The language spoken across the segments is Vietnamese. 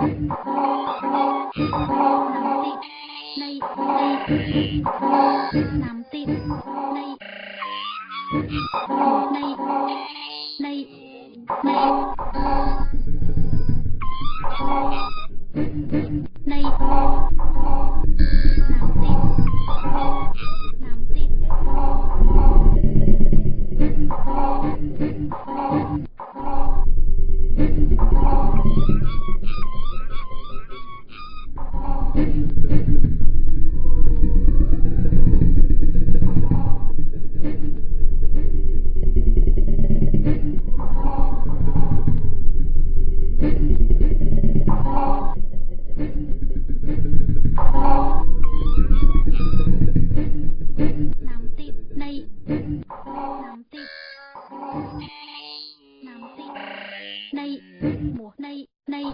nắm tịt này một này này này này nắm tịt nắm tịt này nắm tịt này một này này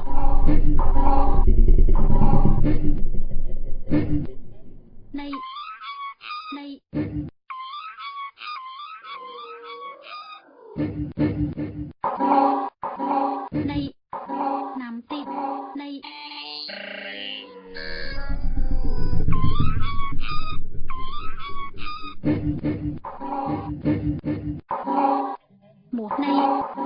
này này này nắm tịt này một này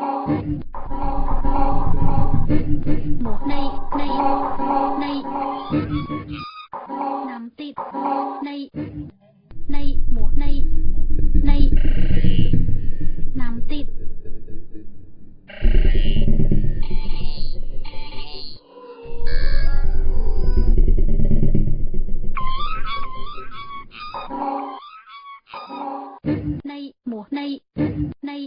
này này nắm tịt này này một này này nắm tịt này một này này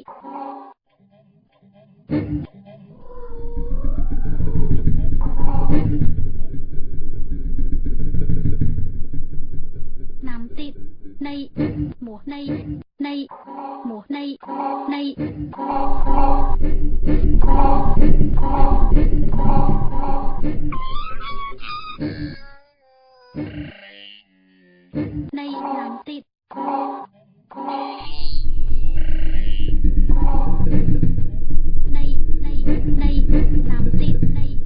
nắm tịt này một này này một này này này nắm tịt này này này nắm tịt này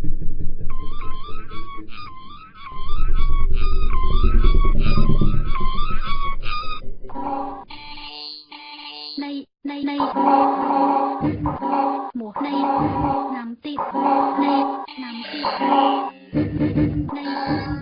này này này một này nắm tịt này nắm tịt này